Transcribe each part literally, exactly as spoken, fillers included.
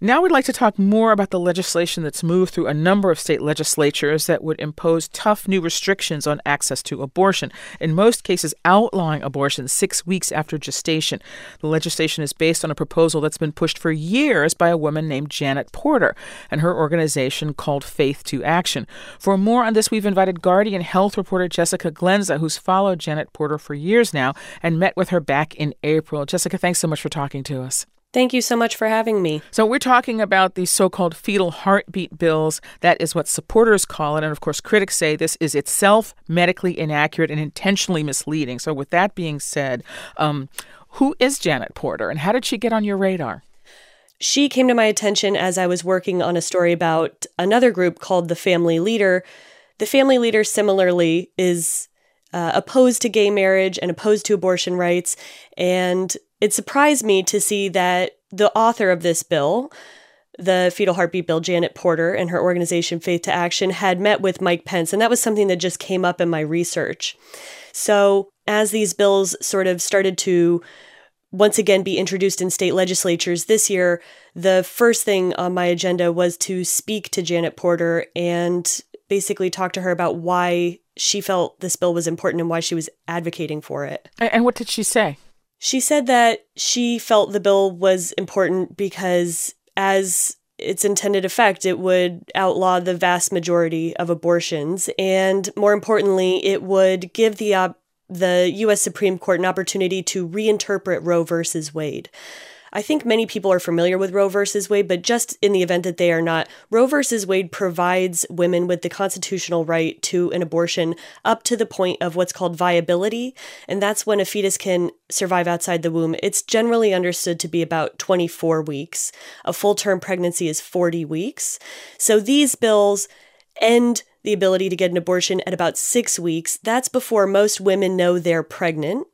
Now we'd like to talk more about the legislation that's moved through a number of state legislatures that would impose tough new restrictions on access to abortion, in most cases outlawing abortion six weeks after gestation. The legislation is based on a proposal that's been pushed for years by a woman named Janet Porter and her organization called Faith to Action. For more on this, we've invited Guardian Health reporter Jessica Glenza, who's followed Janet Porter for years now and met with her back in April. Jessica, thanks so much for talking to us. Thank you so much for having me. So we're talking about these so-called fetal heartbeat bills. That is what supporters call it. And of course, critics say this is itself medically inaccurate and intentionally misleading. So with that being said, um, who is Janet Porter and how did she get on your radar? She came to my attention as I was working on a story about another group called the Family Leader. The Family Leader similarly is uh, opposed to gay marriage and opposed to abortion rights. And it surprised me to see that the author of this bill, the fetal heartbeat bill, Janet Porter, and her organization Faith to Action, had met with Mike Pence. And that was something that just came up in my research. So as these bills sort of started to once again be introduced in state legislatures this year, the first thing on my agenda was to speak to Janet Porter and basically talk to her about why she felt this bill was important and why she was advocating for it. And what did she say? She said that she felt the bill was important because as its intended effect, it would outlaw the vast majority of abortions. And more importantly, it would give the op- the U S Supreme Court an opportunity to reinterpret Roe versus Wade. I think many people are familiar with Roe versus Wade, but just in the event that they are not, Roe versus Wade provides women with the constitutional right to an abortion up to the point of what's called viability, and that's when a fetus can survive outside the womb. It's generally understood to be about twenty-four weeks. A full-term pregnancy is forty weeks. So these bills end the ability to get an abortion at about six weeks. That's before most women know they're pregnant.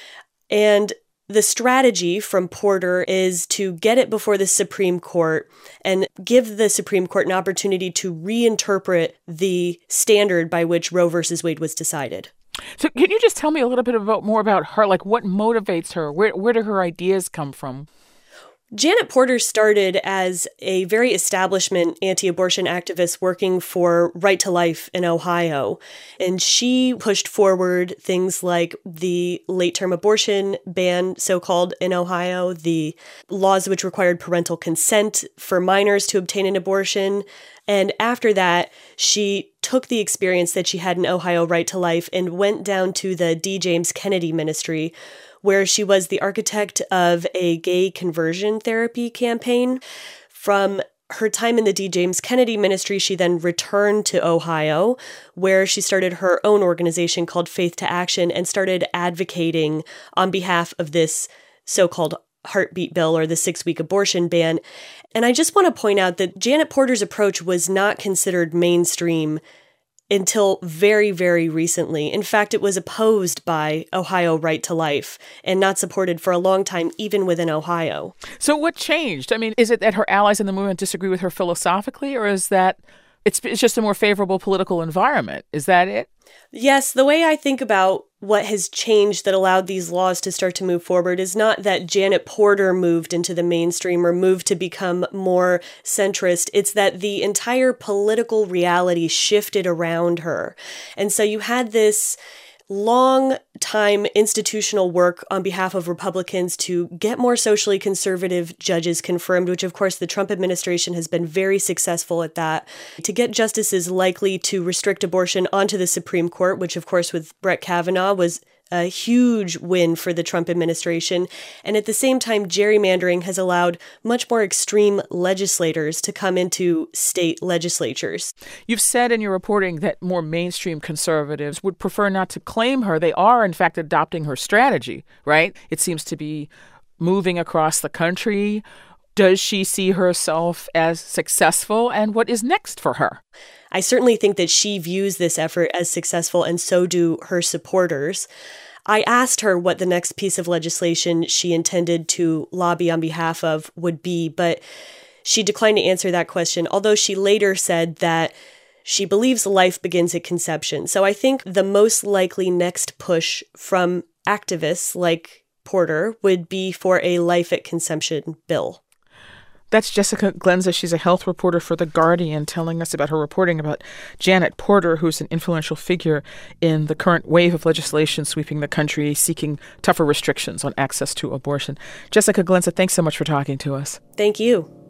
And the strategy from Porter is to get it before the Supreme Court and give the Supreme Court an opportunity to reinterpret the standard by which Roe versus Wade was decided. So can you just tell me a little bit about more about her? Like what motivates her? Where where do her ideas come from? Janet Porter started as a very establishment anti-abortion activist working for Right to Life in Ohio. And she pushed forward things like the late-term abortion ban, so-called, in Ohio, the laws which required parental consent for minors to obtain an abortion. And after that, she took the experience that she had in Ohio Right to Life and went down to the D. James Kennedy Ministry, where she was the architect of a gay conversion therapy campaign. From her time in the D. James Kennedy Ministry, she then returned to Ohio, where she started her own organization called Faith to Action and started advocating on behalf of this so-called heartbeat bill or the six-week abortion ban. And I just want to point out that Janet Porter's approach was not considered mainstream until very, very recently. In fact, it was opposed by Ohio Right to Life and not supported for a long time, even within Ohio. So what changed? I mean, is it that her allies in the movement disagree with her philosophically, or is that it's, it's just a more favorable political environment? Is that it? Yes, the way I think about what has changed that allowed these laws to start to move forward is not that Janet Porter moved into the mainstream or moved to become more centrist. It's that the entire political reality shifted around her. And so you had this long time institutional work on behalf of Republicans to get more socially conservative judges confirmed, which of course the Trump administration has been very successful at that, to get justices likely to restrict abortion onto the Supreme Court, which of course with Brett Kavanaugh was a huge win for the Trump administration. And at the same time, gerrymandering has allowed much more extreme legislators to come into state legislatures. You've said in your reporting that more mainstream conservatives would prefer not to claim her. They are, in fact, adopting her strategy, right? It seems to be moving across the country. Does she see herself as successful, and what is next for her? I certainly think that she views this effort as successful, and so do her supporters. I asked her what the next piece of legislation she intended to lobby on behalf of would be, but she declined to answer that question, although she later said that she believes life begins at conception. So I think the most likely next push from activists like Porter would be for a life at conception bill. That's Jessica Glenza. She's a health reporter for The Guardian, telling us about her reporting about Janet Porter, who's an influential figure in the current wave of legislation sweeping the country, seeking tougher restrictions on access to abortion. Jessica Glenza, thanks so much for talking to us. Thank you.